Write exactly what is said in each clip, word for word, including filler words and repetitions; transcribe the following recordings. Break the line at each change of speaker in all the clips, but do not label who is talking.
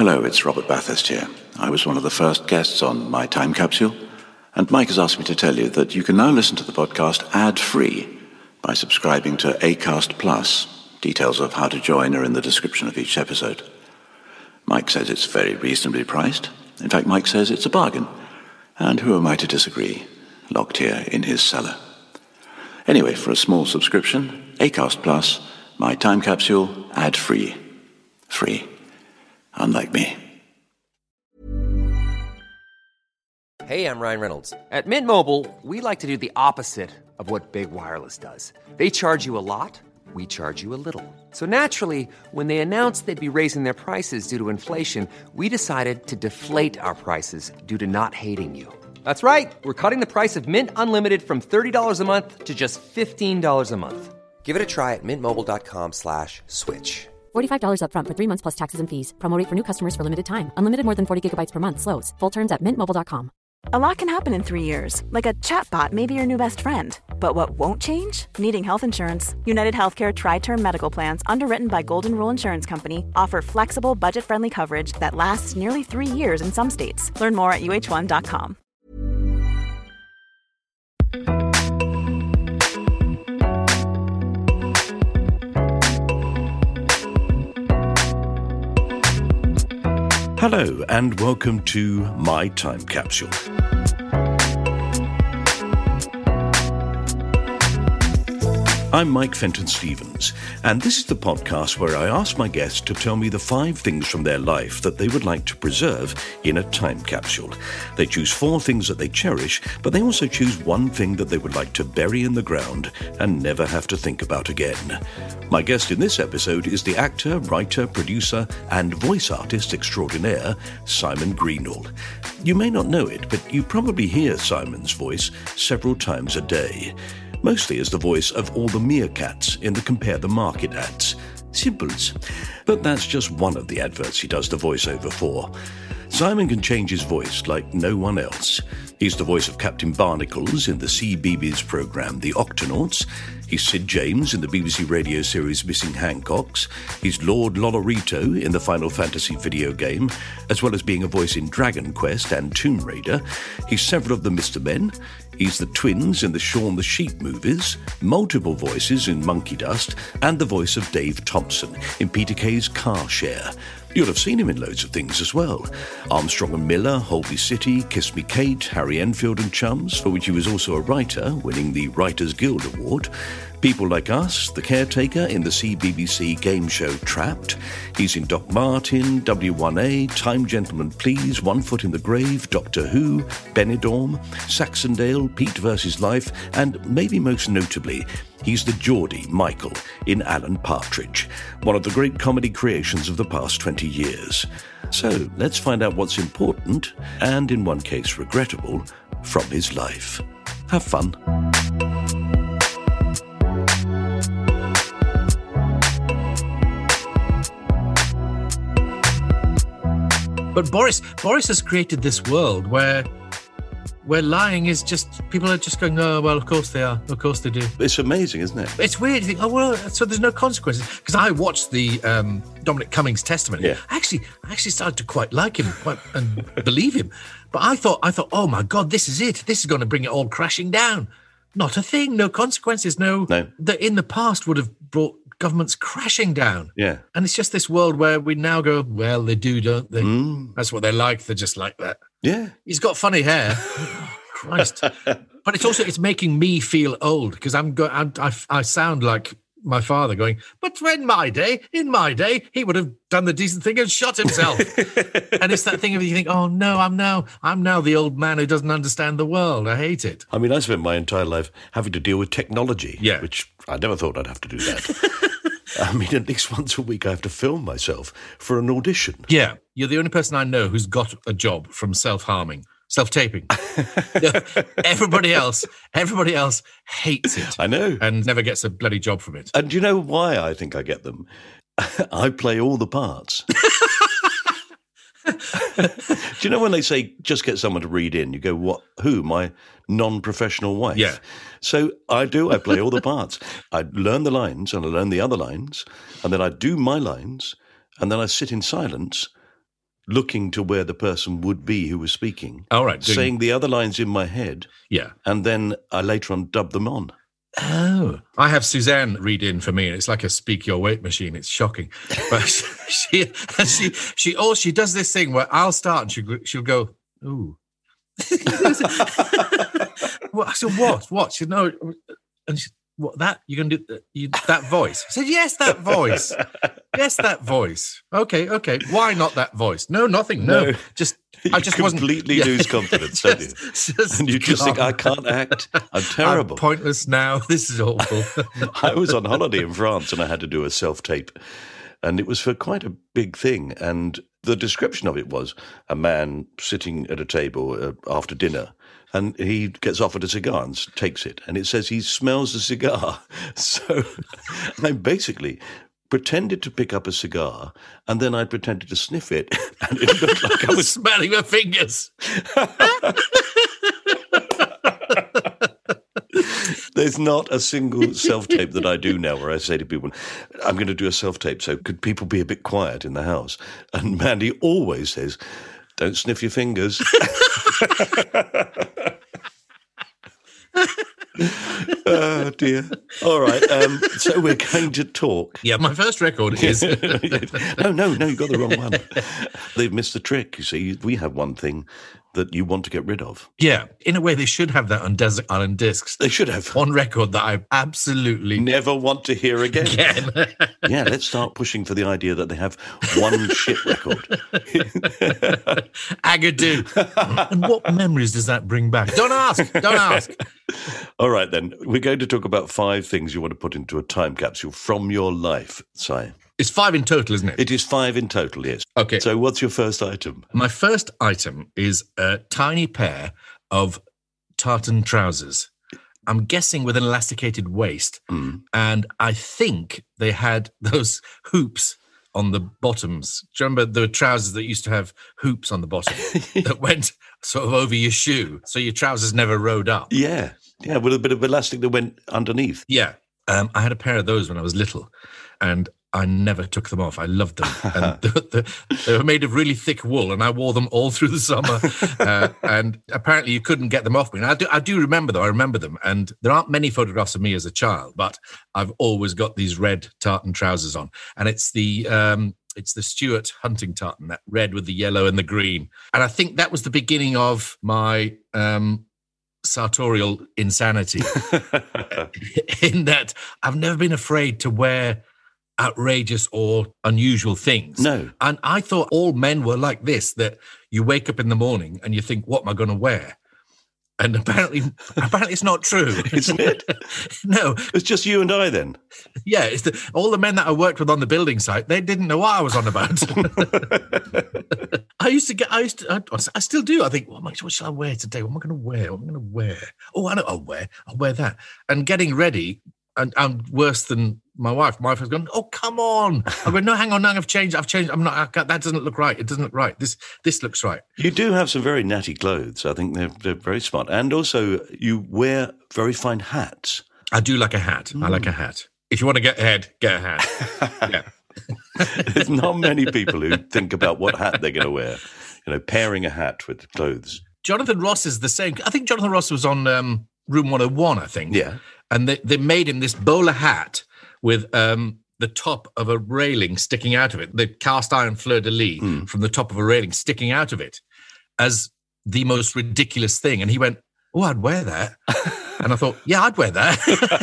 Hello, it's Robert Bathurst here. I was one of the first guests on My Time Capsule, and Mike has asked me to tell you that you can now listen to the podcast ad-free by subscribing to Acast Plus. Details of how to join are in the description of each episode. Mike says it's very reasonably priced. In fact, Mike says it's a bargain. And who am I to disagree? Locked here in his cellar. Anyway, for a small subscription, Acast Plus, My Time Capsule, ad-free. Free. Unlike me.
Hey, I'm Ryan Reynolds. At Mint Mobile, we like to do the opposite of what Big Wireless does. They charge you a lot, we charge you a little. So naturally, when they announced they'd be raising their prices due to inflation, we decided to deflate our prices due to not hating you. That's right. We're cutting the price of Mint Unlimited from thirty dollars a month to just fifteen dollars a month. Give it a try at mintmobile.com slash switch.
forty-five dollars up front for three months plus taxes and fees. Promo rate for new customers for limited time. Unlimited more than forty gigabytes per month slows. Full terms at mint mobile dot com.
A lot can happen in three years. Like a chatbot may be your new best friend. But what won't change? Needing health insurance. United Healthcare Tri-Term Medical Plans, underwritten by Golden Rule Insurance Company, offer flexible, budget-friendly coverage that lasts nearly three years in some states. Learn more at U H one dot com.
Hello and welcome to My Time Capsule. I'm Mike Fenton-Stevens, and this is the podcast where I ask my guests to tell me the five things from their life that they would like to preserve in a time capsule. They choose four things that they cherish, but they also choose one thing that they would like to bury in the ground and never have to think about again. My guest in this episode is the actor, writer, producer, and voice artist extraordinaire, Simon Greenall. You may not know it, but you probably hear Simon's voice several times a day. Mostly as the voice of all the meerkats in the Compare the Market ads. Simples. But that's just one of the adverts he does the voiceover for. Simon can change his voice like no one else. He's the voice of Captain Barnacles in the C B B S programme The Octonauts. He's Sid James in the B B C radio series Missing Hancocks. He's Lord Lolorito in the Final Fantasy video game, as well as being a voice in Dragon Quest and Tomb Raider. He's several of the Mister Men. He's the twins in the Shaun the Sheep movies, multiple voices in Monkey Dust, and the voice of Dave Thompson in Peter Kay's Car Share. You'll have seen him in loads of things as well. Armstrong and Miller, Holby City, Kiss Me Kate, Harry Enfield and Chums, for which he was also a writer, winning the Writers Guild Award. People Like Us, The Caretaker in the C B B C game show Trapped. He's in Doc Martin, W one A, Time Gentlemen Please, One Foot in the Grave, Doctor Who, Benidorm, Saxondale, Pete versus Life, and maybe most notably, he's the Geordie, Michael, in Alan Partridge, one of the great comedy creations of the past twenty years. So let's find out what's important, and in one case regrettable, from his life. Have fun.
But Boris, Boris has created this world where, where lying is just, people are just going, oh, well, of course they are. Of course they do.
It's amazing, isn't it?
It's weird. You think, oh, well, so there's no consequences. Because I watched the um, Dominic Cummings testimony.
Yeah.
Actually, I actually started to quite like him quite, and believe him. But I thought, I thought, oh my God, this is it. This is going to bring it all crashing down. Not a thing. No consequences. No.
No.
That in the past would have brought governments crashing down.
Yeah.
And it's just this world where we now go, well, they do, don't they?
Mm.
That's what they like. They're just like that.
Yeah.
He's got funny hair. Oh, Christ. But it's also, it's making me feel old because I'm go- I'm, I, I sound like my father going, but in my day, in my day, he would have done the decent thing and shot himself. And it's that thing of you think, oh no, I'm now, I'm now the old man who doesn't understand the world. I hate it.
I mean, I spent my entire life having to deal with technology,
yeah.
which I never thought I'd have to do that. I mean, at least once a week I have to film myself for an audition.
Yeah, you're the only person I know who's got a job from self-harming. Self-taping. everybody else, everybody else hates it.
I know.
And never gets a bloody job from it.
And do you know why I think I get them? I play all the parts. Do you know when they say, just get someone to read in, you go, what? Who? My non-professional wife?
Yeah.
So I do. I play all the parts. I learn the lines and I learn the other lines, and then I do my lines, and then I sit in silence looking to where the person would be who was speaking.
All right. Doing...
Saying the other lines in my head.
Yeah.
And then I later on dubbed them on.
Oh. I have Suzanne read in for me, and it's like a speak your weight machine. It's shocking. But she, she, she, oh, she does this thing where I'll start and she'll, she'll go, ooh. What? So what? What? She no, and she, what that you can do? You, that voice? I said yes, that voice. Yes, that voice. Okay, okay. Why not that voice? No, nothing. No, no. just I just
you
wasn't.
Completely
yeah.
lose confidence, don't you?
Just
and you just think, I can't act. I'm terrible.
I'm pointless now. This is awful.
I was on holiday in France and I had to do a self-tape, and it was for quite a big thing. And the description of it was a man sitting at a table uh, after dinner, and he gets offered a cigar and takes it. And it says he smells the cigar. So I basically pretended to pick up a cigar, and then I pretended to sniff it, and it looked like I was
smelling my fingers.
There's not a single self-tape that I do now where I say to people, I'm going to do a self-tape, so could people be a bit quiet in the house? And Mandy always says, don't sniff your fingers. Oh, dear. All right, um, so we're going to talk.
Yeah, my first record is...
no, no, no, you got the wrong one. They've missed the trick. You see, we have one thing that you want to get rid of.
Yeah, in a way, they should have that on Desert Island Discs.
They should have.
One record that I absolutely...
never want to hear again.
again.
Yeah, let's start pushing for the idea that they have one shit record.
Agadoo. And what memories does that bring back? Don't ask, don't ask.
All right, then. We're going to talk about five things you want to put into a time capsule from your life, Si.
It's five in total, isn't it?
It is five in total, yes.
Okay.
So what's your first item?
My first item is a tiny pair of tartan trousers. I'm guessing with an elasticated waist.
Mm.
And I think they had those hoops on the bottoms. Do you remember the trousers that used to have hoops on the bottom that went sort of over your shoe, so your trousers never rode up?
Yeah. Yeah, with a bit of elastic that went underneath.
Yeah. Um, I had a pair of those when I was little, and I never took them off. I loved them. And the, the, they were made of really thick wool, and I wore them all through the summer. Uh, and apparently you couldn't get them off me. And I do, I do remember, though. I remember them. And there aren't many photographs of me as a child, but I've always got these red tartan trousers on. And it's the... Um, It's the Stuart hunting tartan, that red with the yellow and the green. And I think that was the beginning of my um, sartorial insanity in that I've never been afraid to wear outrageous or unusual things.
No.
And I thought all men were like this, that you wake up in the morning and you think, what am I going to wear? And apparently, apparently it's not true.
Isn't it?
No.
It's just you and I then.
Yeah, it's the, all the men that I worked with on the building site, they didn't know what I was on about. I used to get, I used to, I, I still do. I think, what, am I, what shall I wear today? What am I going to wear? What am I going to wear? Oh, I know, I'll wear, I'll wear that. And getting ready, and I'm worse than my wife. My wife has gone, oh, come on. I go, no, hang on, no, I've changed. I've changed. I'm not, I can't, that doesn't look right. It doesn't look right. This this looks right.
You do have some very natty clothes. I think they're, they're very smart. And also, you wear very fine hats.
I do like a hat. Mm. I like a hat. If you want to get ahead, get a hat. Yeah.
There's not many people who think about what hat they're going to wear. You know, pairing a hat with clothes.
Jonathan Ross is the same. I think Jonathan Ross was on um, Room one oh one, I think.
Yeah.
And they, they made him this bowler hat with um, the top of a railing sticking out of it, the cast iron fleur-de-lis mm. from the top of a railing sticking out of it as the most ridiculous thing. And he went, oh, I'd wear that. And I thought, yeah, I'd wear that.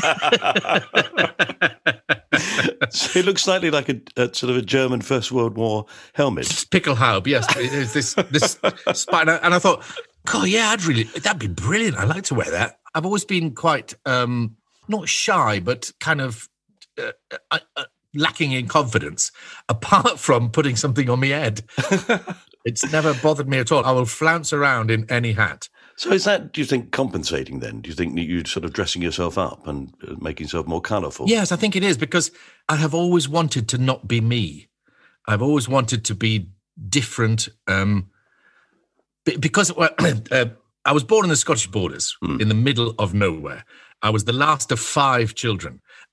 So it looks slightly like a, a sort of a German First World War helmet.
Pickelhaube, yes. It's this this spine. And I thought, God, yeah, I'd really, that'd be brilliant. I'd like to wear that. I've always been quite, um, not shy, but kind of uh, uh, uh, lacking in confidence, apart from putting something on my head. It's never bothered me at all. I will flounce around in any hat.
So is that, do you think, compensating then? Do you think that you're sort of dressing yourself up and making yourself more colourful?
Yes, I think it is, because I have always wanted to not be me. I've always wanted to be different, um, because uh, uh, I was born in the Scottish Borders, mm. in the middle of nowhere. I was the last of five children,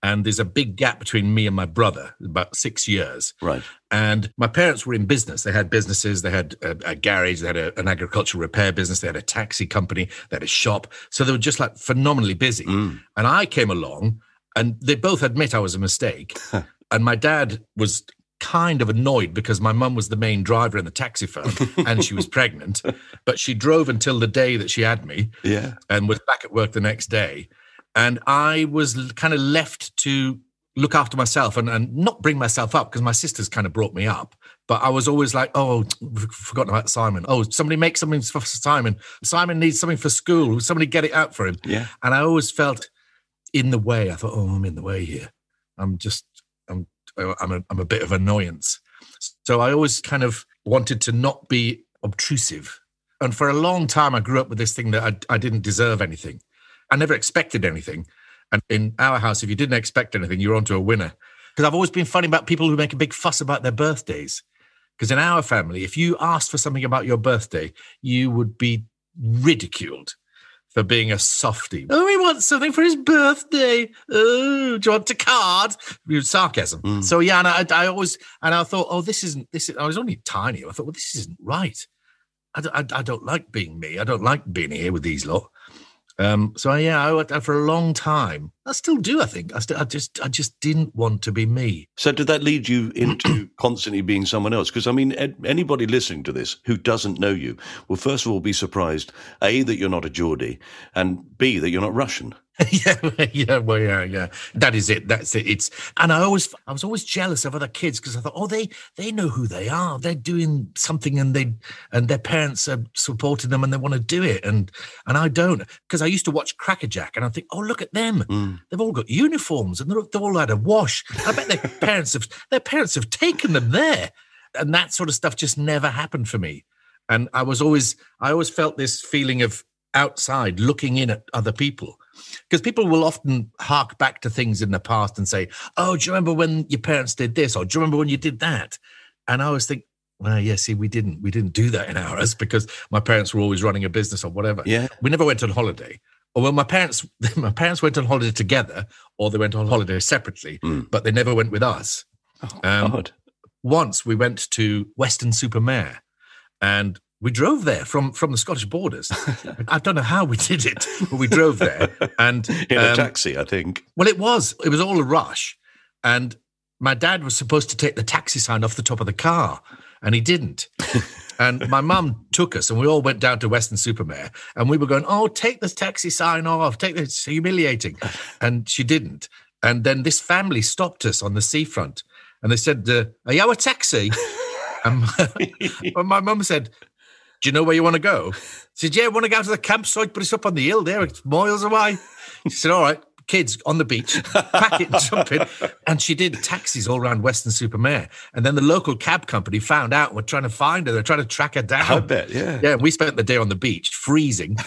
And there's a big gap between me and my brother, about six years.
Right.
And my parents were in business. They had businesses. They had a, a garage. They had a, an agricultural repair business. They had a taxi company. They had a shop. So they were just like phenomenally busy. Mm. And I came along, and they both admit I was a mistake. And my dad was kind of annoyed because my mum was the main driver in the taxi firm and she was pregnant. But she drove until the day that she had me.
Yeah.
And was back at work the next day. And I was kind of left to look after myself and, and not bring myself up because my sisters kind of brought me up. But I was always like, oh, I've forgotten about Simon. Oh, somebody make something for Simon. Simon needs something for school. Somebody get it out for him.
Yeah.
And I always felt in the way. I thought, oh, I'm in the way here. I'm just, I'm, I'm a, I'm a bit of annoyance. So I always kind of wanted to not be obtrusive. And for a long time, I grew up with this thing that I, I didn't deserve anything. I never expected anything. And in our house, if you didn't expect anything, you're onto a winner. Because I've always been funny about people who make a big fuss about their birthdays. Because in our family, if you asked for something about your birthday, you would be ridiculed for being a softie. Oh, he wants something for his birthday. Oh, do you want a card? Sarcasm. Mm. So yeah, and I, I always, and I thought, oh, this isn't, this is, I was only tiny. I thought, well, this isn't right. I don't, I, I don't like being me. I don't like being here with these lot. Um, so yeah, I worked out for a long time. I still do, I think. I, still, I just, I just didn't want to be me.
So did that lead you into constantly being someone else? Because I mean, anybody listening to this who doesn't know you will first of all be surprised: A, that you're not a Geordie, and B, that you're not Russian.
yeah, yeah, well, yeah, yeah. That is it. That's it. It's, and I always, I was always jealous of other kids because I thought, oh, they, they know who they are. They're doing something, and they, and their parents are supporting them, and they want to do it, and and I don't. Because I used to watch Crackerjack, and I think, oh, look at them. Mm. They've all got uniforms, and they're, they've all had a wash. I bet their parents have, their parents have taken them there, and that sort of stuff just never happened for me. And I was always, I always felt this feeling of outside looking in at other people. Because people will often hark back to things in the past and say, oh, do you remember when your parents did this? Or do you remember when you did that? And I always think, well, yeah, see, we didn't. We didn't do that in ours because my parents were always running a business or whatever.
Yeah.
We never went on holiday. Or well, my parents, my parents went on holiday together or they went on holiday separately, mm. but they never went with us.
Oh, um, God.
Once we went to Weston-super-Mare and we drove there from, from the Scottish borders. I don't know how we did it, but we drove there. And
in a um, taxi, I think.
Well, it was. It was all a rush. And my dad was supposed to take the taxi sign off the top of the car, and he didn't. And my mum took us, and we all went down to Weston-super-Mare, and we were going, oh, take this taxi sign off. Take this. It's humiliating. And she didn't. And then this family stopped us on the seafront, and they said, uh, are you a taxi? And my, my mum said, do you know where you want to go? I said, yeah, I want to go to the campsite, but it's up on the hill there. It's miles away. She said, all right, kids on the beach, pack it and jump in. And she did taxis all around Weston-super-Mare. And then the local cab company found out and were trying to find her. They're trying to track her down.
I bet, yeah.
Yeah, we spent the day on the beach, freezing,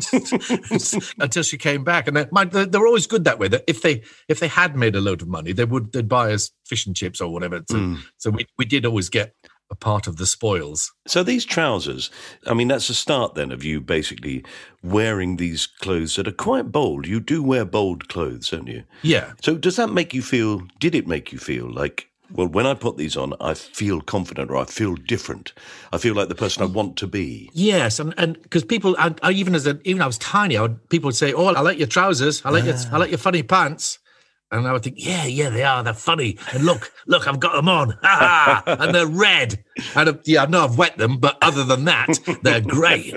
until she came back. And my, they were always good that way. That if they if they had made a load of money, they would they'd buy us fish and chips or whatever. So, mm. so we, we did always get a part of the spoils.
So these trousers, I mean, that's the start then of you basically wearing these clothes that are quite bold. You do wear bold clothes, don't you?
Yeah.
So does that make you feel, did it make you feel like, well, when I put these on, I feel confident or I feel different. I feel like the person I want to be.
Yes, and and because people, I, I, even as a, even I was tiny, I would, people would say, oh, I like your trousers, I like ah. your, I like your funny pants. And I would think, yeah, yeah, they are. They're funny. And look, look, I've got them on. Ha ha! And they're red. And uh, yeah, I know I've wet them, but other than that, they're great.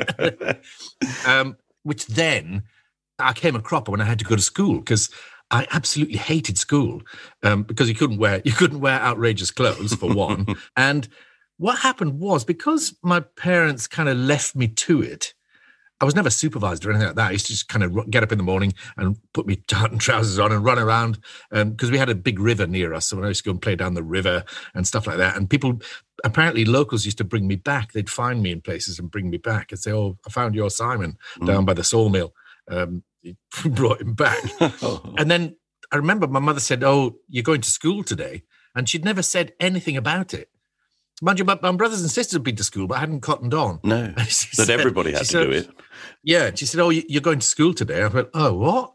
um, which then I came a cropper when I had to go to school because I absolutely hated school um, because you couldn't wear you couldn't wear outrageous clothes for one. And what happened was because my parents kind of left me to it. I was never supervised or anything like that. I used to just kind of get up in the morning and put my tartan trousers on and run around because um, we had a big river near us. So I used to go and play down the river and stuff like that. And people, apparently locals used to bring me back. They'd find me in places and bring me back and say, oh, I found your Simon mm. down by the sawmill. Um, brought him back. And then I remember my mother said, oh, you're going to school today. And she'd never said anything about it. Mind you, my, my brothers and sisters had been to school, but I hadn't cottoned on.
No, that everybody had to
said,
do it.
Yeah, she said, oh, you're going to school today. I went, oh, what?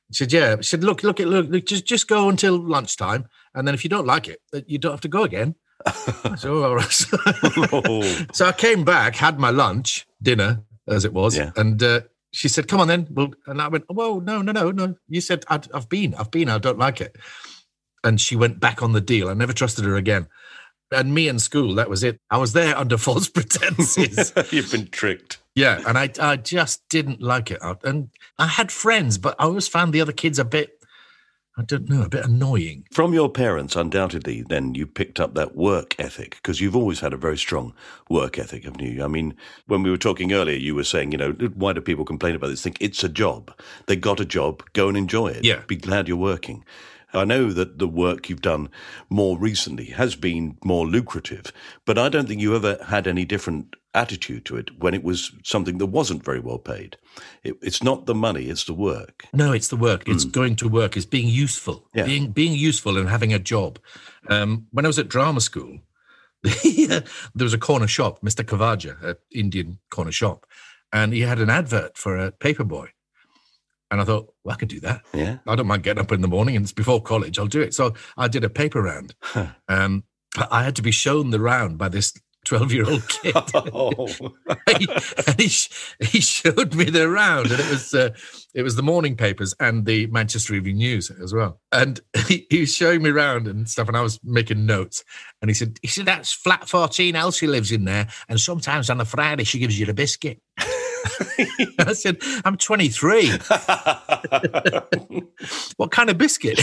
He said, yeah. He said, look, look, look, look just, just go until lunchtime. And then if you don't like it, you don't have to go again. I said, oh, all right.
Oh.
So I came back, had my lunch, dinner, as it was.
Yeah.
And uh, she said, come on then. Well, and I went, whoa, no, no, no, no. You said, I'd, I've been, I've been, I don't like it. And she went back on the deal. I never trusted her again. And me in school, that was it. I was there under false pretenses.
You've been tricked.
Yeah, and I I just didn't like it. And I had friends, but I always found the other kids a bit, I don't know, a bit annoying.
From your parents, undoubtedly, then you picked up that work ethic, because you've always had a very strong work ethic, haven't you? I mean, when we were talking earlier, you were saying, you know, why do people complain about this? Think it's a job. They got a job, go and enjoy it.
Yeah.
Be glad you're working. I know that the work you've done more recently has been more lucrative, but I don't think you ever had any different attitude to it when it was something that wasn't very well paid. It, it's not the money, it's the work.
No, it's the work. It's
Mm.
going to work. It's being useful.
Yeah.
Being being useful and having a job. Um, when I was at drama school, there was a corner shop, Mister Kavaja, an Indian corner shop, and he had an advert for a paperboy. And I thought, well, I could do that.
Yeah.
I don't mind getting up in the morning, and it's before college. I'll do it. So I did a paper round. Um, but I had to be shown the round by this twelve-year-old kid.
Oh.
he, and he, he showed me the round, and it was uh, it was the morning papers and the Manchester Evening News as well. And he, he was showing me around and stuff, and I was making notes. And he said, "He said that's flat fourteen. Elsie lives in there, and sometimes on a Friday she gives you a biscuit." I said, I'm twenty-three. What kind of biscuit?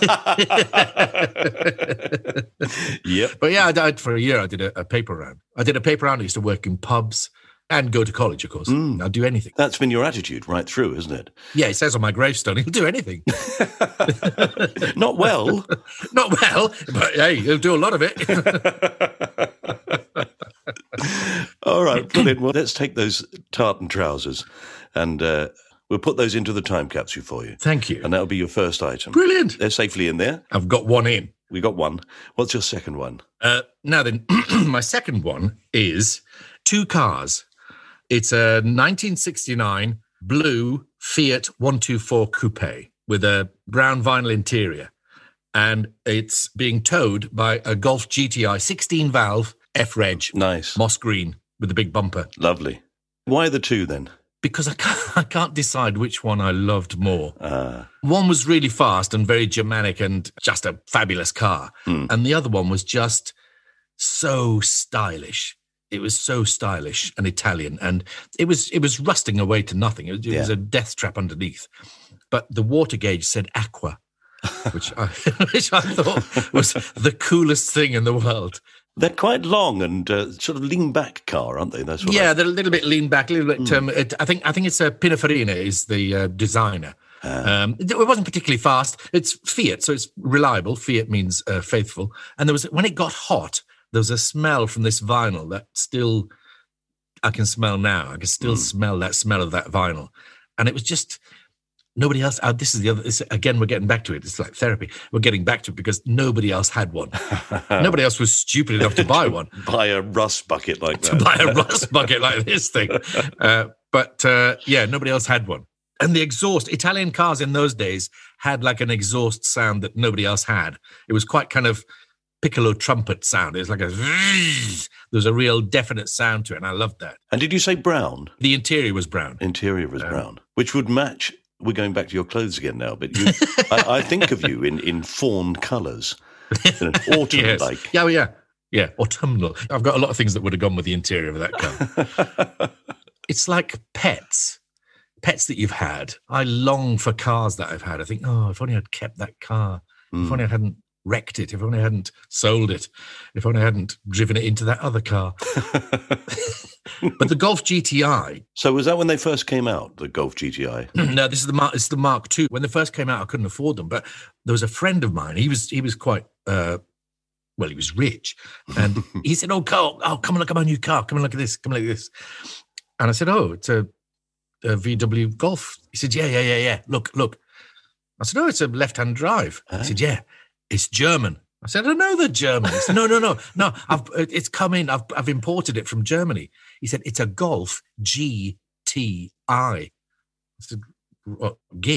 Yep.
But yeah, I did, for a year I did a, a paper round. I did a paper round. I used to work in pubs and go to college, of course.
Mm.
I'll do anything.
That's been your attitude right through, isn't it?
Yeah, it says on my gravestone, he'll do anything.
Not well.
Not well, but hey, he'll do a lot of it.
All right, brilliant. Well, let's take those tartan trousers and uh, we'll put those into the time capsule for you.
Thank you.
And that'll be your first item.
Brilliant.
They're safely in there.
I've got one in.
We got one. What's your second one?
Uh, now then, my second one is two cars. It's a nineteen sixty-nine blue Fiat one twenty-four coupe with a brown vinyl interior. And it's being towed by a Golf G T I sixteen valve F-Reg.
Nice.
Moss green with a big bumper.
Lovely. Why the two then?
Because I can't, I can't decide which one I loved more.
Uh,
One was really fast and very Germanic and just a fabulous car.
Mm.
And the other one was just so stylish. It was so stylish and Italian. And it was it was rusting away to nothing. It was, it was
Yeah.
a death trap underneath. But the water gauge said Aqua, which I, which I thought was the coolest thing in the world.
they're quite long and uh, sort of lean back car, aren't they? That's what
Yeah,
I,
they're a little bit lean back, a little bit.
Mm.
Um, it, I think I think it's uh, Pininfarina is the uh, designer.
Ah.
Um, it, it wasn't particularly fast. It's Fiat, so it's reliable. Fiat means uh, faithful. And there was when it got hot, there was a smell from this vinyl that still I can smell now. I can still
Mm.
smell that smell of that vinyl, and it was just. Nobody else. Uh, this is the other. This, again, we're getting back to it. It's like therapy. We're getting back to it because nobody else had one. Nobody else was stupid enough to buy one.
buy a rust bucket like
to
that.
buy a rust bucket like this thing. Uh, but uh, yeah, nobody else had one. And the exhaust, Italian cars in those days had like an exhaust sound that nobody else had. It was quite kind of piccolo trumpet sound. It was like a, there was a real definite sound to it. And I loved that.
And did you say brown?
The interior was brown.
Interior was
Um,
brown, which would match. We're going back to your clothes again now, but you, I, I think of you in, in fawn colours, you know, autumn-like.
Yes. Yeah, well, yeah. Yeah, autumnal. I've got a lot of things that would have gone with the interior of that car. It's like pets. Pets that you've had. I long for cars that I've had. I think, oh, if only I'd kept that car.
Mm.
If only I hadn't wrecked it. If only I hadn't sold it. If only I hadn't driven it into that other car. But the Golf G T I.
So was that when they first came out, the Golf G T I?
No, this is the Mark. It's the Mark two. When they first came out, I couldn't afford them. But there was a friend of mine. He was he was quite uh, well. He was rich, and he said, "Oh, Carl, oh, come and look at my new car. Come and look at this. Come and look at this." And I said, "Oh, it's a, a V W Golf." He said, "Yeah, yeah, yeah, yeah. Look, look." I said, "Oh, it's a left-hand drive."
Huh?
He said, "Yeah, it's German." I said, "I know they're German." He said, "No, no, no, no. I've it's come in. I've I've imported it from Germany." He said, "It's a Golf G T I." I said, what, Git?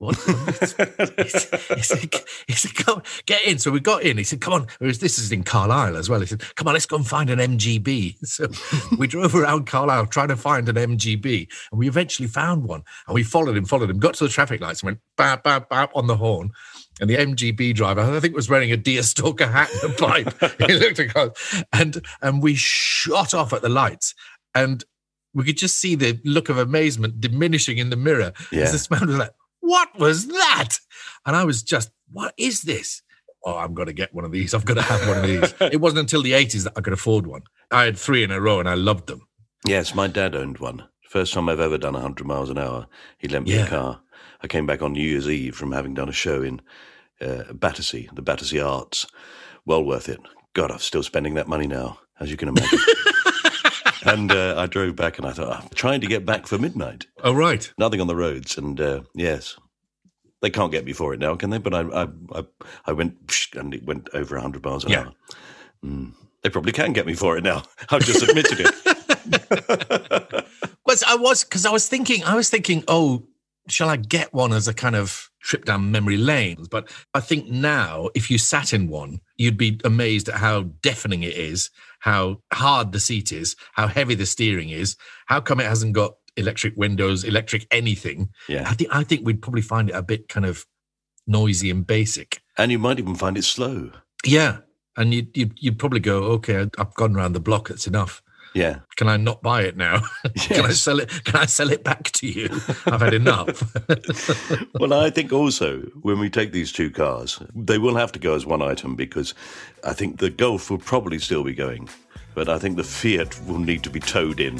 What? he said, he said, he said, come, get in. So we got in. He said, come on. Was, this is in Carlisle as well. He said, come on, let's go and find an M G B. So we drove around Carlisle trying to find an M G B. And we eventually found one. And we followed him, followed him, got to the traffic lights and went bap, bap, bap on the horn. And the M G B driver, I think, was wearing a deerstalker hat and a pipe. He looked at us. And, and we shot off at the lights. And we could just see the look of amazement diminishing in the mirror.
Yeah.
As this man was like, what was that? And I was just, what is this? Oh, I'm going to get one of these. I've got to have one of these. It wasn't until the eighties that I could afford one. I had three in a row and I loved them.
Yes, my dad owned one. First time I've ever done one hundred miles an hour. He lent me
Yeah.
a car. I came back on New Year's Eve from having done a show in uh, Battersea, the Battersea Arts. Well worth it. God, I'm still spending that money now, as you can imagine. And uh, I drove back and I thought, I'm trying to get back for midnight.
Oh, right.
Nothing on the roads. And uh, yes, they can't get me for it now, can they? But I I, I, I went and it went over one hundred miles an
Yeah.
hour. Mm. They probably can get me for it now. I've just admitted it.
Well, I was, because I was thinking, I was thinking, oh, shall I get one as a kind of trip down memory lane? But I think now, if you sat in one, you'd be amazed at how deafening it is, how hard the seat is, how heavy the steering is. How come it hasn't got electric windows, electric anything?
Yeah.
I think I think we'd probably find it a bit kind of noisy and basic.
And you might even find it slow.
Yeah. And you'd, you'd, you'd probably go, okay, I've gone around the block, that's enough.
Yeah.
Can I not buy it now? Can I sell it? Can I sell it back to you? I've had enough.
Well, I think also when we take these two cars, they will have to go as one item because I think the Golf will probably still be going, but I think the Fiat will need to be towed in.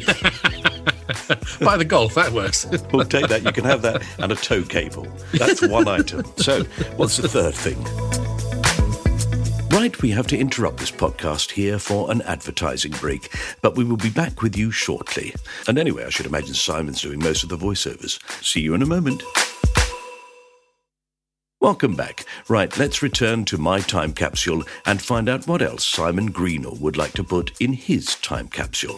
Buy the Golf, that works.
We'll take that. You can have that and a tow cable. That's one item. So what's the third thing? Right, we have to interrupt this podcast here for an advertising break, but we will be back with you shortly. And anyway, I should imagine Simon's doing most of the voiceovers. See you in a moment. Welcome back. Right, let's return to my time capsule and find out what else Simon Greenall would like to put in his time capsule.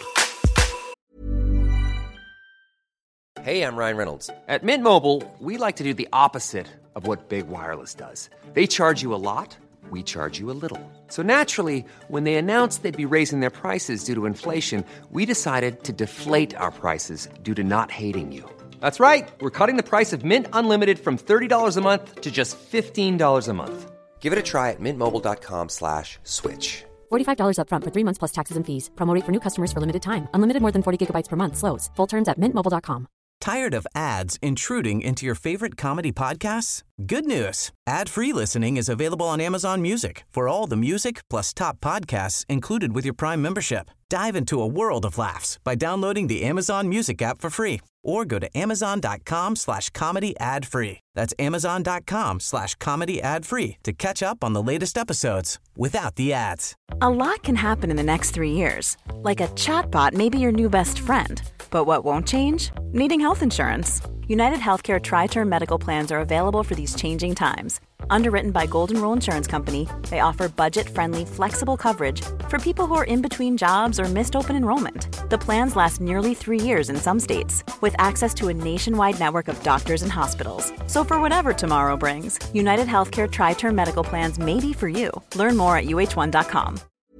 Hey, I'm Ryan Reynolds. At Mint Mobile, we like to do the opposite of what Big Wireless does. They charge you a lot. We charge you a little. So naturally, when they announced they'd be raising their prices due to inflation, we decided to deflate our prices due to not hating you. That's right. We're cutting the price of Mint Unlimited from thirty dollars a month to just fifteen dollars a month. Give it a try at mintmobile.com slash switch.
forty-five dollars up front for three months plus taxes and fees. Promo rate for new customers for limited time. Unlimited more than forty gigabytes per month slows. Full terms at mint mobile dot com.
Tired of ads intruding into your favorite comedy podcasts? Good news. Ad-free listening is available on Amazon Music for all the music plus top podcasts included with your Prime membership. Dive into a world of laughs by downloading the Amazon Music app for free or go to amazon.com slash comedy ad free. That's amazon.com slash comedy ad free to catch up on the latest episodes without the ads.
A lot can happen in the next three years. Like a chatbot may be your new best friend. But what won't change? Needing health insurance. United Healthcare Tri-Term Medical Plans are available for these changing times. Underwritten by Golden Rule Insurance Company, they offer budget-friendly, flexible coverage for people who are in between jobs or missed open enrollment. The plans last nearly three years in some states, with access to a nationwide network of doctors and hospitals. So for whatever tomorrow brings, United Healthcare Tri-Term Medical Plans may be for you. Learn more at U H one dot com.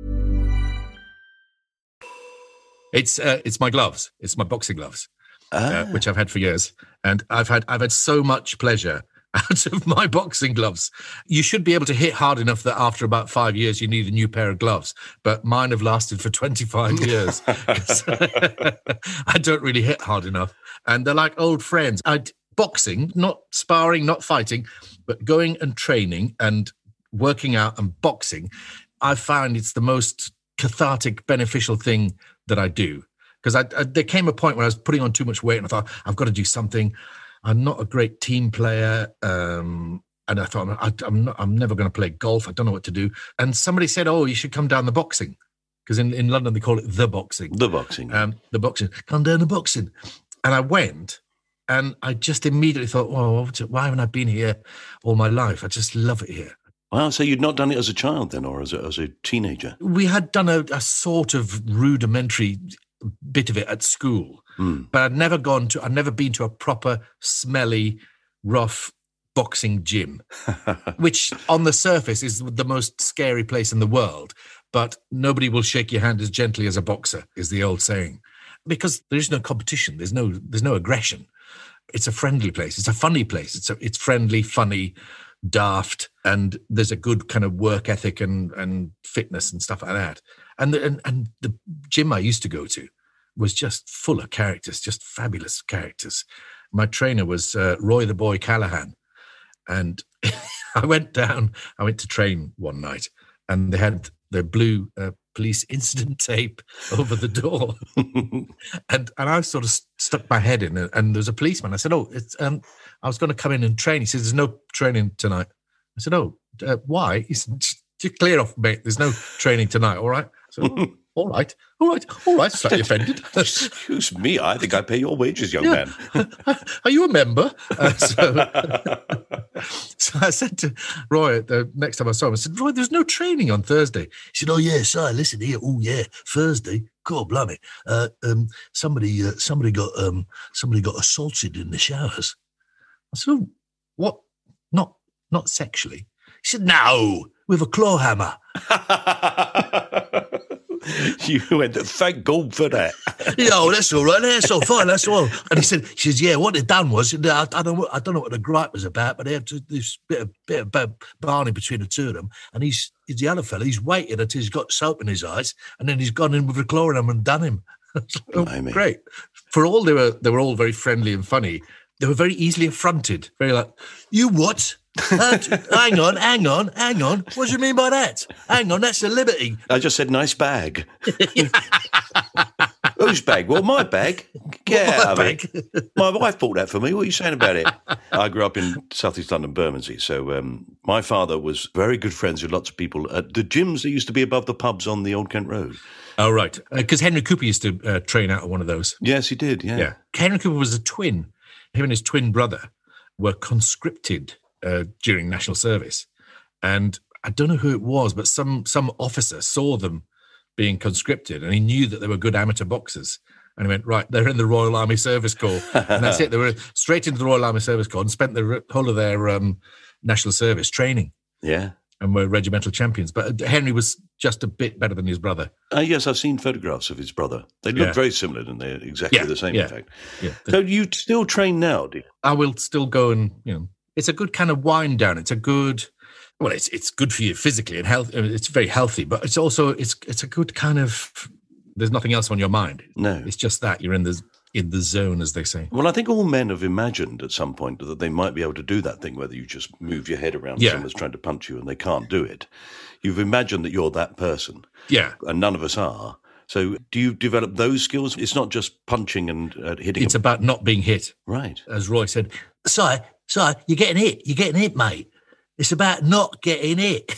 It's uh, it's my gloves. It's my boxing gloves,
Ah.
uh, which I've had for years, and I've had I've had so much pleasure out of my boxing gloves. You should be able to hit hard enough that after about five years you need a new pair of gloves. But mine have lasted for twenty-five years. I don't really hit hard enough, and they're like old friends. I boxing, not sparring, not fighting, but going and training and working out and boxing. I found it's the most cathartic, beneficial thing that I do, because I, I, there came a point where I was putting on too much weight and I thought, I've got to do something. I'm not a great team player. Um, and I thought, I, I'm, not, I'm never going to play golf. I don't know what to do. And somebody said, oh, you should come down the boxing. Because in, in London, they call it the boxing.
The boxing.
Um, the boxing. Come down the boxing. And I went and I just immediately thought, well, why haven't I been here all my life? I just love it here.
Wow, so you'd not done it as a child then, or as a, as a teenager?
We had done a, a sort of rudimentary bit of it at school,
Mm.
but I'd never gone to, I'd never been to a proper, smelly rough boxing gym, which on the surface is the most scary place in the world, but nobody will shake your hand as gently as a boxer, is the old saying, because there is no competition. There's no there's no aggression. It's a friendly place. It's a funny place. It's a, it's friendly, funny, daft, and there's a good kind of work ethic and and fitness and stuff like that. And the, and and the gym I used to go to was just full of characters, just fabulous characters. My trainer was uh, Roy the Boy Callahan. And I went down, I went to train one night, and they had the blue uh, police incident tape over the door. and and I sort of stuck my head in, and there was a policeman. I said, oh, it's um, I was going to come in and train. He said, there's no training tonight. I said, oh, uh, why? He said, just clear off, mate. There's no training tonight, all right? I said, oh, all right, all right, all right, slightly offended.
Excuse me, I think I pay your wages, young
Yeah.
man.
Are you a member? Uh, so, so I said to Roy, the next time I saw him, I said, Roy, there's no training on Thursday. He said, oh, yeah, Si, listen here. Oh, yeah, Thursday. God, blimey. Uh, um, somebody, uh, somebody got, um, somebody got assaulted in the showers. I said, oh, what? Not, not sexually. He said, no, with a claw hammer.
You went, thank God for that.
Yeah, oh, that's all right. That's all fine. That's all. And he said, "He says, yeah, what they done was, I, I don't, I don't know what the gripe was about, but they had to, this bit of, bit of bad barney between the two of them. And he's, he's the other fella. He's waited until he's got soap in his eyes, and then he's gone in with a claw in him and done him." Oh, great. For all they were, they were all very friendly and funny. They were very easily affronted. Very like, you what? uh, hang on, hang on, hang on. What do you mean by that? Hang on, that's a liberty.
I just said nice bag. Whose bag? Well, my bag. Get
My
out of
bag.
it. My wife bought that for me. What are you saying about it? I grew up in South East London, Bermondsey. So um, my father was very good friends with lots of people at the gyms that used to be above the pubs on the Old Kent Road.
Oh, right. Because uh, Henry Cooper used to uh, train out of one of those.
Yes, he did, yeah.
Yeah. Henry Cooper was a twin. Him and his twin brother were conscripted uh, during national service. And I don't know who it was, but some some officer saw them being conscripted, and he knew that they were good amateur boxers. And he went, right, they're in the Royal Army Service Corps. And that's it. They were straight into the Royal Army Service Corps and spent the whole of their um, national service training.
Yeah.
And were regimental champions. But Henry was just a bit better than his brother.
Uh, yes, I've seen photographs of his brother. They look
Yeah.
very similar, and they're exactly
Yeah,
the same,
yeah,
in fact.
yeah.
So you still train now, do you?
I will still go and, you know, it's a good kind of wind down. It's a good, well, it's it's good for you physically and health. It's very healthy, but it's also, it's it's a good kind of, there's nothing else on your mind.
No.
It's just that you're in the in the zone, as they say.
Well, I think all men have imagined at some point that they might be able to do that thing, whether you just move your head around,
Yeah.
someone's trying to punch you and they can't do it. You've imagined that you're that person,
Yeah.
and none of us are. So do you develop those skills? It's not just punching and uh, hitting.
It's
a-
about not being hit.
right.
As Roy said, Si, Si, you're getting hit. You're getting hit, mate. It's about not getting hit.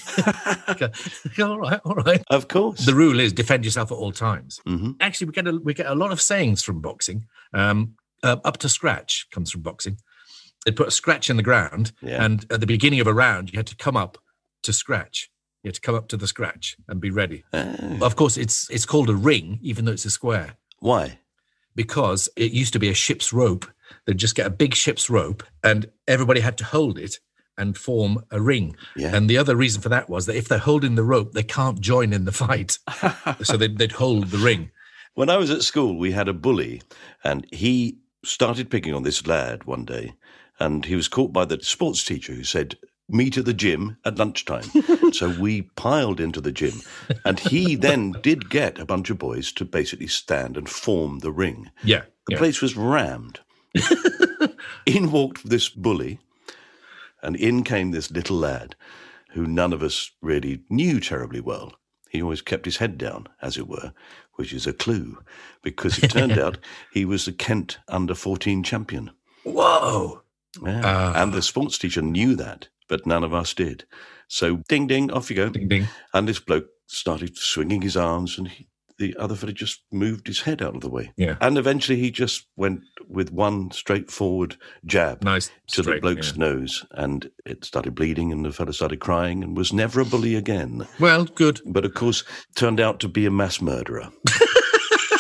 all right, all right.
Of course.
The rule is defend yourself at all times.
Mm-hmm.
Actually, we get a, we get a lot of sayings from boxing. Um, uh, up to scratch comes from boxing. They put a scratch in the ground,
Yeah.
and at the beginning of a round, you had to come up to scratch. You had to come up to the scratch and be ready.
Oh.
Of course, it's it's called a ring, even though it's a square,
Why?
because it used to be a ship's rope. They'd just get a big ship's rope, and everybody had to hold it and form a ring.
Yeah.
And the other reason for that was that if they're holding the rope, they can't join in the fight. So they'd, they'd hold the ring.
When I was at school, we had a bully, and he started picking on this lad one day, and he was caught by the sports teacher who said, meet at the gym at lunchtime. So we piled into the gym, and he then did get a bunch of boys to basically stand and form the ring.
Yeah.
The
yeah.
place was rammed. In walked this bully, and in came this little lad who none of us really knew terribly well. He always kept his head down, as it were, which is a clue, because it turned out he was the Kent under fourteen champion.
Whoa.
Yeah.
Uh,
and the sports teacher knew that, but none of us did. So ding, ding, off you go.
Ding, ding.
And this bloke started swinging his arms, and he, the other fella just moved his head out of the way.
Yeah.
And eventually he just went with one straightforward jab
Nice.
to the
straight,
bloke's
yeah.
nose, and it started bleeding, and the fella started crying and was never a bully again.
Well, good.
But of course, turned out to be a mass murderer.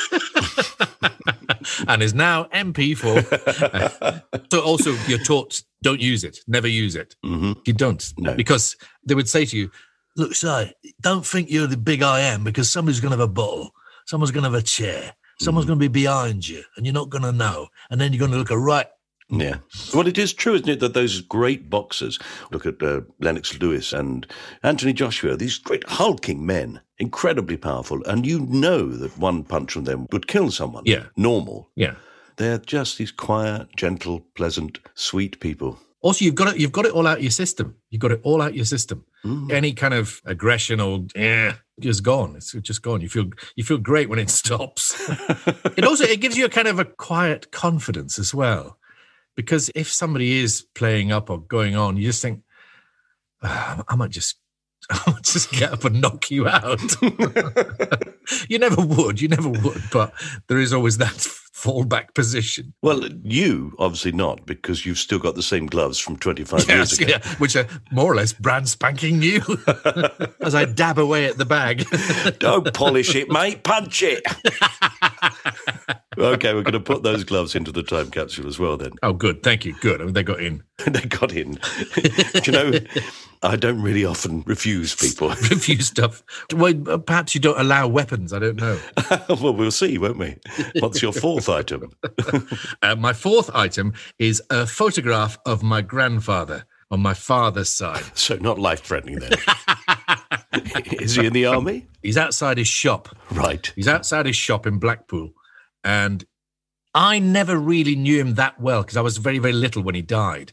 And is now M P for. Uh, so also, you're taught don't use it. Never use it.
Mm-hmm.
You don't.
No.
Because they would say to you, look, Si, don't think you're the big I am because somebody's going to have a bottle. Someone's going to have a chair. Someone's mm-hmm. going to be behind you and you're not going to know. And then you're going to look a right.
Yeah. Well, it is true, isn't it, that those great boxers, look at uh, Lennox Lewis and Anthony Joshua, these great hulking men, incredibly powerful, and you know that one punch from them would kill someone.
Yeah.
Normal.
Yeah.
They're just these quiet, gentle, pleasant, sweet people.
Also, you've got it. You've got it all out of your system. You've got it all out of your system.
Mm.
Any kind of aggression or eh, is gone. It's just gone. You feel you feel great when it stops. It also it gives you a kind of a quiet confidence as well, because if somebody is playing up or going on, you just think, oh, I might just. I'll just get up and knock you out. You never would, you never would, but there is always that fallback position.
Well, you, obviously not, because you've still got the same gloves from twenty-five
yes,
years ago.
Yeah, which are more or less brand spanking new, as I dab away at the bag.
Don't polish it, mate, punch it. Okay, we're going to put those gloves into the time capsule as well then.
Oh, good, thank you, good. I mean, they got in.
They got in. Do you know, I don't really often refuse people.
Refuse stuff. Well, perhaps you don't allow weapons, I don't know.
Well, we'll see, won't we? What's your fourth item?
uh, my fourth item is a photograph of my grandfather on my father's side.
So not life-threatening then. Is he in the army?
He's outside his shop.
Right.
He's outside his shop in Blackpool. And I never really knew him that well because I was very, very little when he died.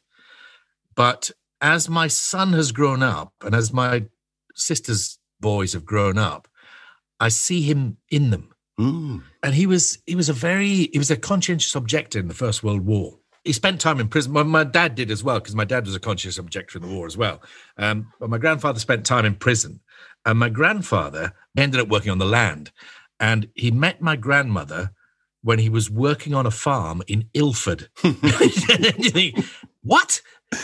But as my son has grown up and as my sister's boys have grown up, I see him in them.
Mm.
And he was he was a very, he was a conscientious objector in the First World War. He spent time in prison. My, my dad did as well, because my dad was a conscientious objector in the war as well. Um, but my grandfather spent time in prison. And my grandfather ended up working on the land. And he met my grandmother when he was working on a farm in Ilford. You think, what?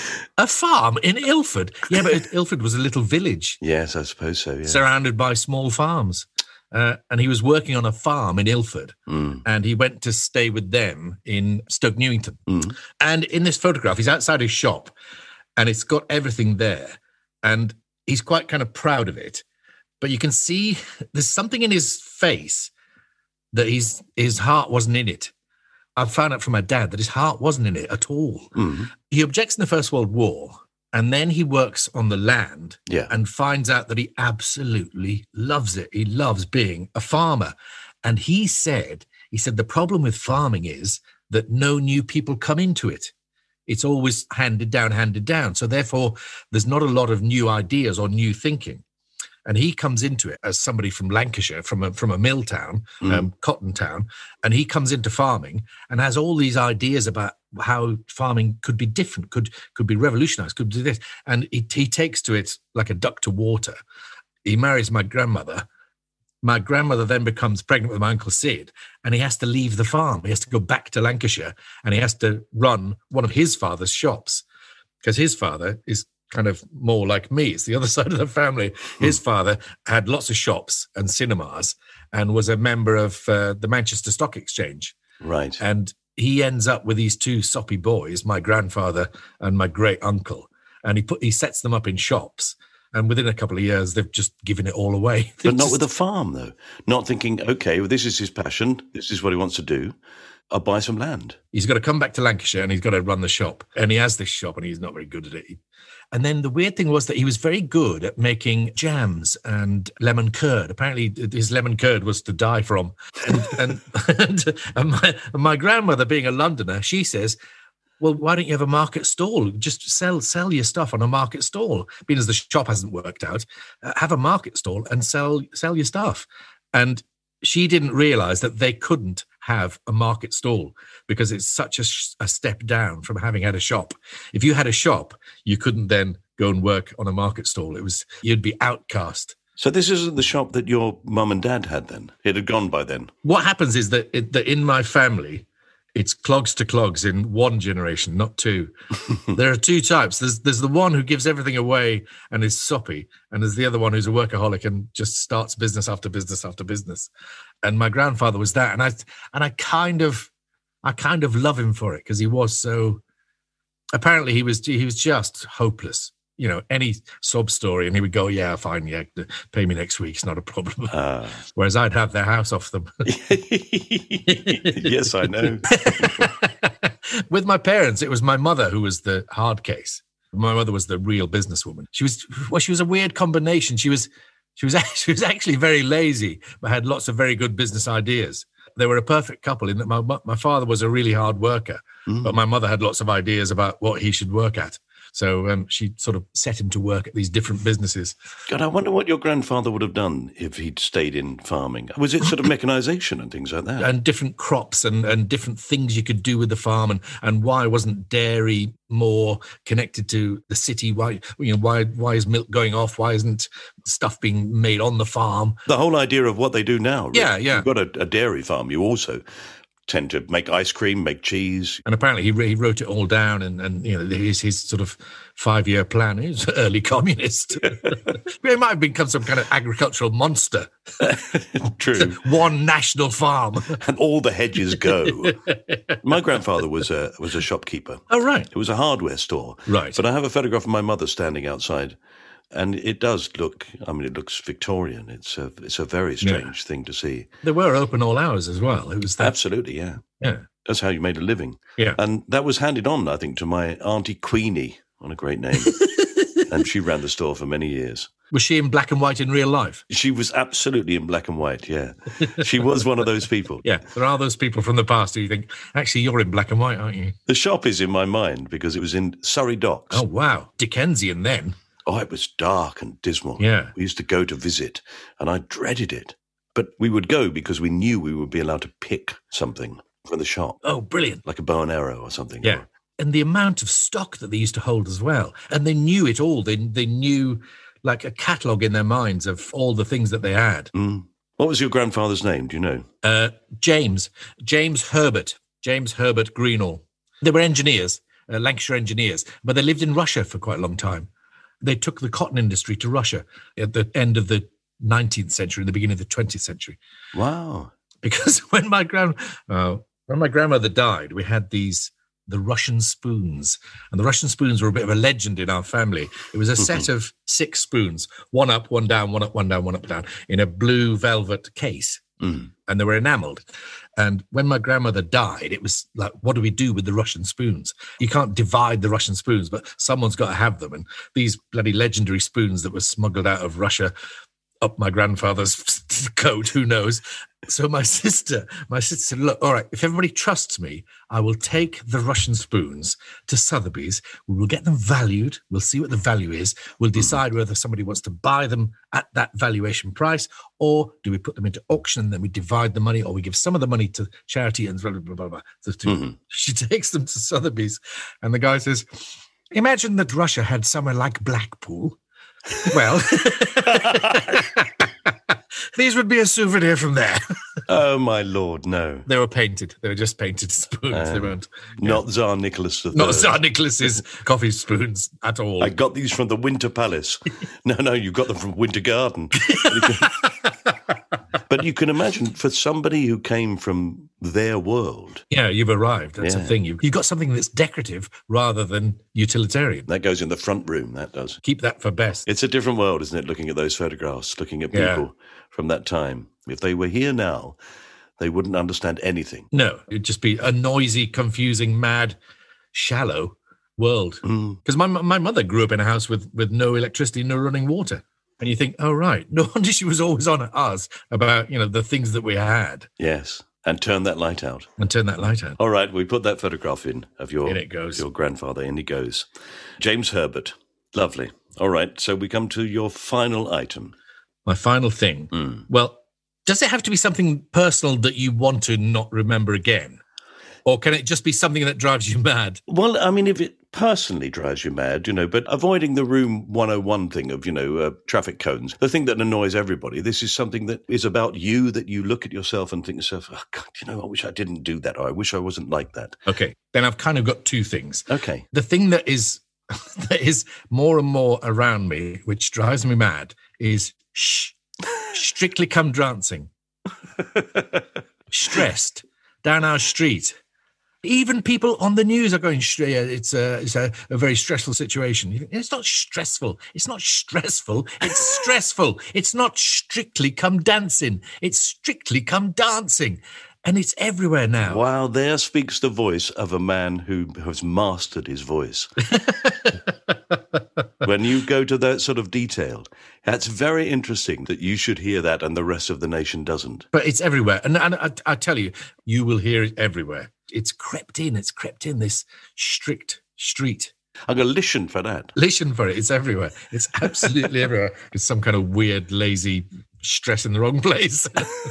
A farm in Ilford? Yeah, but Ilford was a little village.
Yes, I suppose so, yeah.
Surrounded by small farms. Uh, and he was working on a farm in Ilford.
Mm.
And he went to stay with them in Stoke Newington.
Mm.
And in this photograph, he's outside his shop and it's got everything there. And he's quite kind of proud of it. But you can see there's something in his face that his, his heart wasn't in it. I found out from my dad that his heart wasn't in it at all.
Mm.
He objects in the First World War, and then he works on the land
yeah.
and finds out that he absolutely loves it. He loves being a farmer. And he said, he said, the problem with farming is that no new people come into it. It's always handed down, handed down. So therefore, there's not a lot of new ideas or new thinking. And he comes into it as somebody from Lancashire, from a, from a mill town, mm. um, cotton town, and he comes into farming and has all these ideas about how farming could be different, could could be revolutionized, could do this. And he, he takes to it like a duck to water. He marries my grandmother. My grandmother then becomes pregnant with my Uncle Sid, and he has to leave the farm. He has to go back to Lancashire, and he has to run one of his father's shops because his father is kind of more like me. It's the other side of the family. His father had lots of shops and cinemas and was a member of uh, the Manchester Stock Exchange.
Right.
And he ends up with these two soppy boys, my grandfather and my great uncle. And he put he sets them up in shops. And within a couple of years, they've just given it all away.
But not
just...
with a farm, though. Not thinking, okay, well, this is his passion. This is what he wants to do. I'll buy some land.
He's got to come back to Lancashire and he's got to run the shop. And he has this shop and he's not very good at it. And then the weird thing was that he was very good at making jams and lemon curd. Apparently his lemon curd was to die from. And, and, and, and, my, and my grandmother, being a Londoner, she says, well, why don't you have a market stall? Just sell sell your stuff on a market stall. Being as the shop hasn't worked out, uh, have a market stall and sell sell your stuff. And she didn't realise that they couldn't have a market stall because it's such a, sh- a step down from having had a shop. If you had a shop, you couldn't then go and work on a market stall. It was you'd be outcast.
So this isn't the shop that your mum and dad had then? It had gone by then?
What happens is that, it, that in my family, it's clogs to clogs in one generation, not two. There are two types. There's there's the one who gives everything away and is soppy, and there's the other one who's a workaholic and just starts business after business after business. And my grandfather was that, and I and I kind of I kind of love him for it because he was so apparently he was he was just hopeless. You know, any sob story, and he would go, "Yeah, fine, yeah, pay me next week. It's not a problem." Uh, Whereas I'd have their house off them.
Yes, I know.
With my parents, it was my mother who was the hard case. My mother was the real businesswoman. She was well, she was a weird combination. She was she was she was actually very lazy, but had lots of very good business ideas. They were a perfect couple in that my my father was a really hard worker, mm. but my mother had lots of ideas about what he should work at. So um, she sort of set him to work at these different businesses.
God, I wonder what your grandfather would have done if he'd stayed in farming. Was it sort of mechanization and things like that?
And different crops and, and different things you could do with the farm, and, and why wasn't dairy more connected to the city? Why, you know, why why is milk going off? Why isn't stuff being made on the farm?
The whole idea of what they do now. Really.
Yeah, yeah.
You've got a, a dairy farm. You also tend to make ice cream, make cheese.
And apparently he, he wrote it all down, and, and you know, his, his sort of five-year plan. He was an early communist. He might have become some kind of agricultural monster.
True.
One national farm.
And all the hedges go. My grandfather was a, was a shopkeeper.
Oh, right.
It was a hardware store.
Right.
But I have a photograph of my mother standing outside. And it does look, I mean, it looks Victorian. It's a, it's a very strange yeah. thing to see.
They were open all hours as well. It was that.
Absolutely, yeah.
Yeah.
That's how you made a living.
Yeah.
And that was handed on, I think, to my Auntie Queenie, on a great name. And she ran the store for many years.
Was she in black and white in real life?
She was absolutely in black and white, yeah. She was one of those people.
Yeah, there are those people from the past who you think, actually, you're in black and white, aren't you?
The shop is in my mind because it was in Surrey Docks.
Oh, wow. Dickensian then.
Oh, it was dark and dismal.
Yeah.
We used to go to visit, and I dreaded it. But we would go because we knew we would be allowed to pick something from the shop.
Oh, brilliant.
Like a bow and arrow or something.
Yeah. And the amount of stock that they used to hold as well. And they knew it all. They they knew like a catalogue in their minds of all the things that they had.
Mm. What was your grandfather's name? Do you know?
Uh, James. James Herbert. James Herbert Greenall. They were engineers, uh, Lancashire engineers, but they lived in Russia for quite a long time. They took the cotton industry to Russia at the end of the nineteenth century and the beginning of the twentieth century.
Wow.
Because when my grand, uh, when my grandmother died, we had these, the Russian spoons. And the Russian spoons were a bit of a legend in our family. It was a set of six spoons, one up, one down, one up, one down, one up, down, in a blue velvet case. Mm. And they were enameled. And when my grandmother died, it was like, what do we do with the Russian spoons? You can't divide the Russian spoons, but someone's got to have them. And these bloody legendary spoons that were smuggled out of Russia up my grandfather's coat, who knows? So my sister, my sister said, look, all right, if everybody trusts me, I will take the Russian spoons to Sotheby's. We will get them valued. We'll see what the value is. We'll decide whether somebody wants to buy them at that valuation price, or do we put them into auction and then we divide the money, or we give some of the money to charity and blah, blah, blah, blah, blah. So mm-hmm. She takes them to Sotheby's, and the guy says, imagine that Russia had somewhere like Blackpool. Well, these would be a souvenir from there.
Oh, my Lord, no.
They were painted. They were just painted spoons. Um, they weren't.
Not yeah. Tsar Nicholas the Third.
Not Tsar Nicholas's coffee spoons at all.
I got these from the Winter Palace. No, no, you got them from Winter Garden. But you can imagine, for somebody who came from their world.
Yeah, you've arrived. That's yeah. the thing. You've, you've got something that's decorative rather than utilitarian.
That goes in the front room, that does.
Keep that for best.
It's a different world, isn't it, looking at those photographs, looking at people yeah. from that time. If they were here now, they wouldn't understand anything.
No, it'd just be a noisy, confusing, mad, shallow world. Because mm. my my mother grew up in a house with, with no electricity, no running water. And you think, oh, right, no wonder she was always on us about, you know, the things that we had.
Yes, and turn that light out.
And turn that light out.
All right, we put that photograph in of your,
in it goes.
your grandfather. In he goes. James Herbert. Lovely. All right, so we come to your final item.
My final thing. Mm. Well, does it have to be something personal that you want to not remember again? Or can it just be something that drives you mad?
Well, I mean, if it personally drives you mad, you know, but avoiding the Room one oh one thing of, you know, uh, traffic cones, the thing that annoys everybody, this is something that is about you, that you look at yourself and think to yourself, oh, God, you know, I wish I didn't do that, or I wish I wasn't like that.
Okay, then I've kind of got two things.
Okay.
The thing that is that is more and more around me, which drives me mad, is shh, Strictly Come Dancing. Stressed down our street. Even people on the news are going, it's a, it's a, a very stressful situation. It's not stressful. It's not stressful. It's stressful. It's not strictly come dancing. It's strictly come dancing. And it's everywhere now.
Wow, there speaks the voice of a man who has mastered his voice. When you go to that sort of detail, that's very interesting that you should hear that and the rest of the nation doesn't.
But it's everywhere. And, and I, I tell you, you will hear it everywhere. It's crept in. It's crept in this strict street.
I'm going to listen for that.
Listen for it. It's everywhere. It's absolutely everywhere. It's some kind of weird, lazy stress in the wrong place.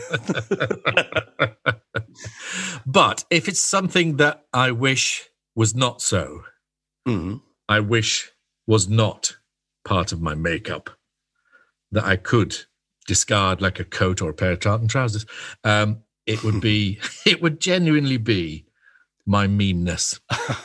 But if it's something that I wish was not so,
mm.
I wish was not part of my makeup, that I could discard like a coat or a pair of tartan trousers, um, it would be, it would genuinely be my meanness.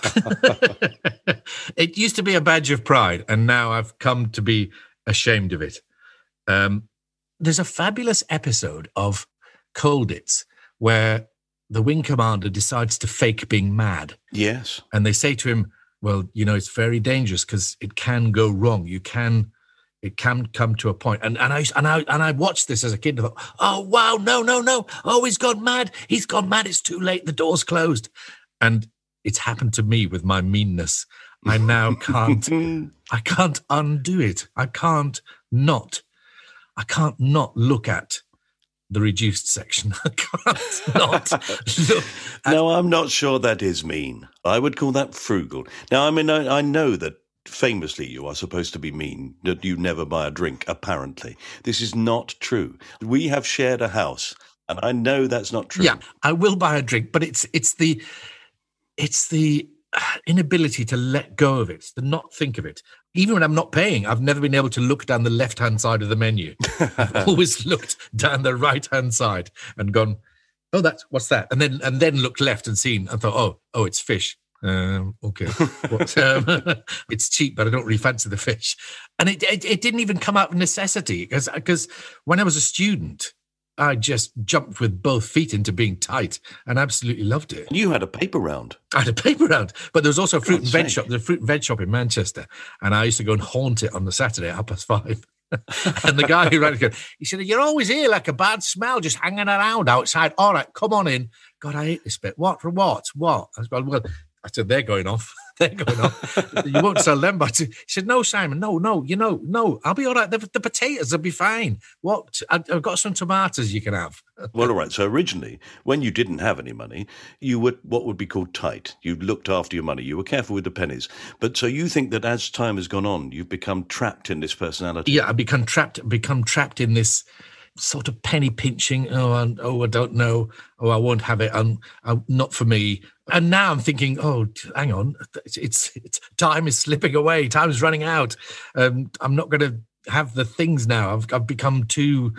It used to be a badge of pride, and now I've come to be ashamed of it. Um, there's a fabulous episode of Colditz where the wing commander decides to fake being mad.
Yes.
And they say to him, well, you know, it's very dangerous because it can go wrong. You can, it can come to a point. And, and I and I and I watched this as a kid and I thought, oh wow, no, no, no. Oh, he's gone mad. He's gone mad. It's too late. The door's closed. And it's happened to me with my meanness. I now can't, I can't undo it. I can't not, I can't not look at the reduced section. I can't not look at...
No, I'm not sure that is mean. I would call that frugal. Now, I mean, I, I know that famously you are supposed to be mean, that you never buy a drink, apparently. This is not true. We have shared a house, and I know that's not true.
Yeah, I will buy a drink, but it's it's the... It's the inability to let go of it, to not think of it. Even when I'm not paying, I've never been able to look down the left-hand side of the menu. I've always looked down the right-hand side and gone, oh, that's, what's that? And then and then looked left and seen and thought, oh, oh, it's fish. Um, okay. What, um, it's cheap, but I don't really fancy the fish. And it, it, it didn't even come out of necessity because because when I was a student, I just jumped with both feet into being tight and absolutely loved it.
You had a paper round.
I had a paper round, but there was also a fruit
God's
and veg
sake.
shop. There's a fruit and veg shop in Manchester, and I used to go and haunt it on the Saturday at half past five. And the guy who ran it, goes, he said, "You're always here like a bad smell, just hanging around outside. All right, come on in. God, I hate this bit. What for? What? What?" I said, "Well, I said they're going off. They're going off. You won't sell them." But he said, "No, Simon, no, no. You know, no. I'll be all right. The, the potatoes will be fine. What? I, I've got some tomatoes you can have."
Well, all right. So originally, when you didn't have any money, you were what would be called tight. You looked after your money. You were careful with the pennies. But so you think that as time has gone on, you've become trapped in this personality?
Yeah, I've become trapped. Become trapped in this sort of penny pinching. Oh, and, oh, I don't know. Oh, I won't have it. I'm, I'm not for me. And now I'm thinking, oh, hang on, it's, it's, it's time is slipping away. Time is running out. Um, I'm not going to have the things now. I've, I've become too,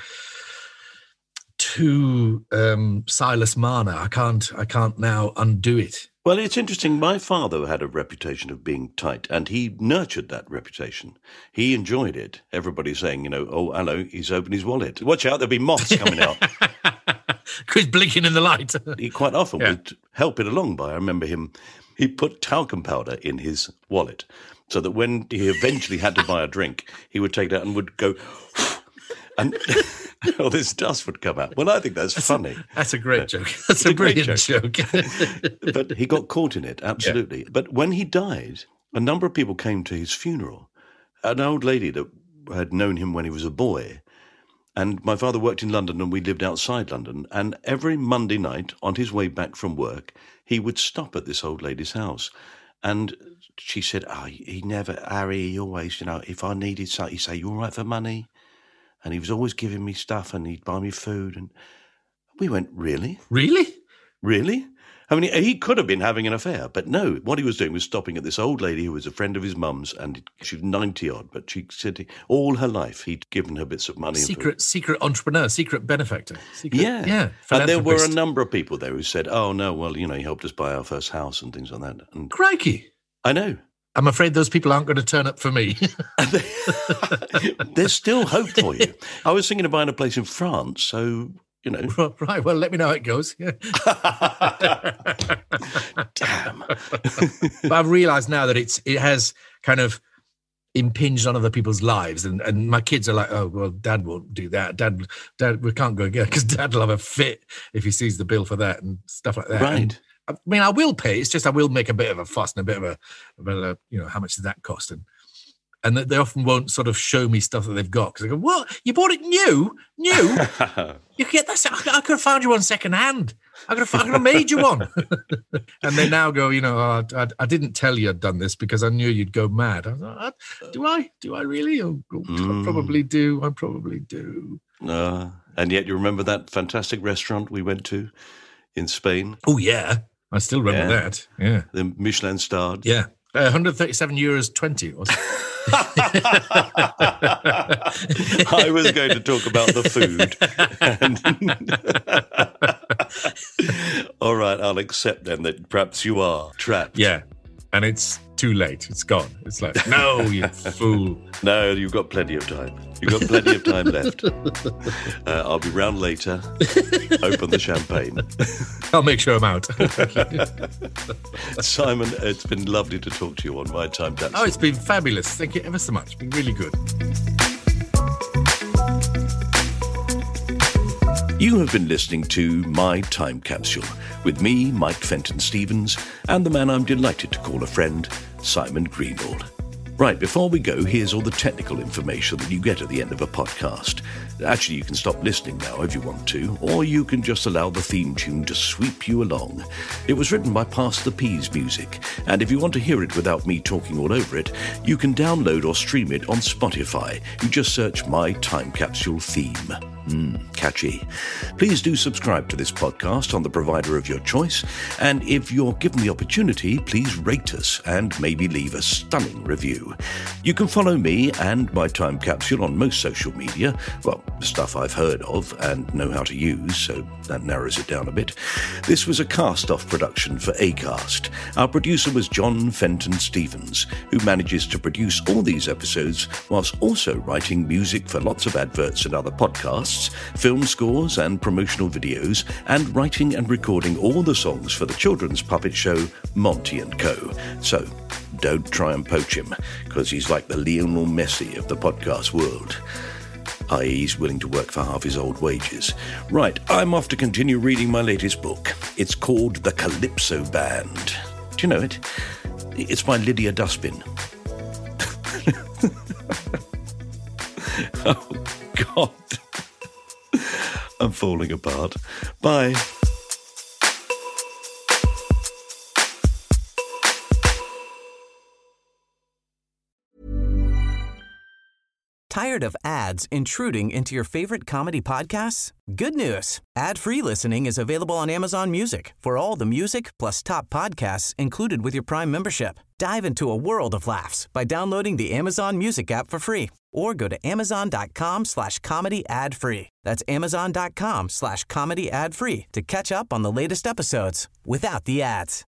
too um, Silas Marner. I can't, I can't now undo it.
Well, it's interesting. My father had a reputation of being tight, and he nurtured that reputation. He enjoyed it. Everybody saying, you know, oh, hello, he's opened his wallet. Watch out, there'll be moths coming out.
He's blinking in the light.
He quite often
Yeah.
would help it along by, I remember him, he put talcum powder in his wallet so that when he eventually had to buy a drink, he would take it out and would go, and all this dust would come out. Well, I think that's,
That's
funny.
A, that's a great joke. That's
a
a
great
brilliant joke.
But he got caught in it, absolutely. Yeah. But when he died, a number of people came to his funeral. An old lady that had known him when he was a boy. And my father worked in London and we lived outside London. And every Monday night on his way back from work, he would stop at this old lady's house. And she said, oh, he never, Harry, he always, you know, if I needed something, he'd say, you all right for money? And he was always giving me stuff and he'd buy me food. And we went, really?
Really?
Really? I mean, he could have been having an affair, but no. What he was doing was stopping at this old lady who was a friend of his mum's, and she was ninety-odd, but she said all her life he'd given her bits of money.
Secret secret entrepreneur, secret benefactor. Secret,
yeah.
yeah.
And there were a number of people there who said, oh, no, well, you know, he helped us buy our first house and things like that. And
crikey.
I know.
I'm afraid those people aren't going to turn up for me.
There's still hope for you. I was thinking of buying a place in France, so... You know.
Right, well, let me know how it goes. Yeah. But I've realised now that it's it has kind of impinged on other people's lives, and, and my kids are like, oh well, Dad won't do that. Dad, Dad, we can't go again because Dad will have a fit if he sees the bill for that and stuff like that.
Right.
And, I mean, I will pay. It's just I will make a bit of a fuss and a bit of a, a, bit of a you know, how much does that cost? And and they often won't sort of show me stuff that they've got because they go, "What? You bought it new? New? You get that? I could have found you one second hand. I could have, I could have made you one." And they now go, you know, oh, I, I didn't tell you I'd done this because I knew you'd go mad. I was like, do I? Do I really? Oh, mm. I probably do. I probably do.
Uh, and yet you remember that fantastic restaurant we went to in Spain?
Oh, yeah. I still remember yeah. that. Yeah.
The Michelin starred.
Yeah. Uh, one hundred thirty-seven euros twenty. Was it?
I was going to talk about the food. And all right, I'll accept then that perhaps you are trapped.
Yeah. And it's too late. It's gone. It's like, no, you fool.
No, you've got plenty of time. You've got plenty of time left. Uh, I'll be round later. Open the champagne.
I'll make sure I'm out.
Simon, it's been lovely to talk to you on My Time Capsule.
Oh, it's been fabulous. Thank you ever so much. It's been really good.
You have been listening to My Time Capsule with me, Mike Fenton Stevens, and the man I'm delighted to call a friend, Simon Greenwald. Right, before we go, here's all the technical information that you get at the end of a podcast. Actually, you can stop listening now if you want to, or you can just allow the theme tune to sweep you along. It was written by Pass the Peas Music, and if you want to hear it without me talking all over it, you can download or stream it on Spotify. You just search My Time Capsule Theme. Mmm, catchy. Please do subscribe to this podcast on the provider of your choice, and if you're given the opportunity, please rate us and maybe leave a stunning review. You can follow me and My Time Capsule on most social media, well, stuff I've heard of and know how to use, so that narrows it down a bit. This was a cast-off production for Acast. Our producer was John Fenton Stevens, who manages to produce all these episodes whilst also writing music for lots of adverts and other podcasts, film scores and promotional videos, and writing and recording all the songs for the children's puppet show Monty and Co. So, don't try and poach him, because he's like the Lionel Messi of the podcast world. that is he's willing to work for half his old wages. Right, I'm off to continue reading my latest book. It's called The Calypso Band. Do you know it? It's by Lydia Dustbin. Oh, God. I'm falling apart. Bye.
Tired of ads intruding into your favorite comedy podcasts? Good news. Ad-free listening is available on Amazon Music for all the music plus top podcasts included with your Prime membership. Dive into a world of laughs by downloading the Amazon Music app for free or go to amazon.com slash comedy ad free. That's amazon.com slash comedy ad free to catch up on the latest episodes without the ads.